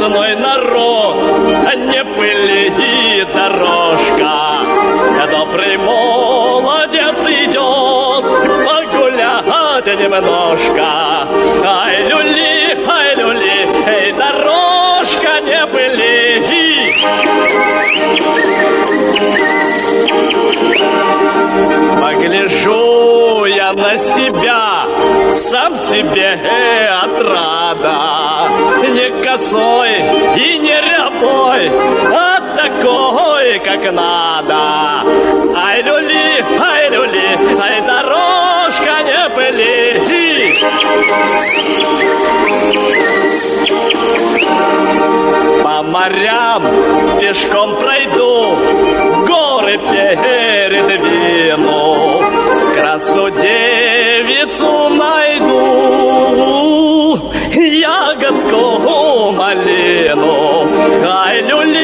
Чудной народ, не пыли и дорожка. Добрый молодец идет погулять немножко. Ай, люли, эй, дорожка, не пыли. Погляжу я на себя, сам себе отрада. Не косой и не рябой, а такой, как надо. Ай, люли, ай, дорожка, не пыли. По морям пешком пройду, горы передвину, красную девицу найду, ягодку малину. Ай, люли,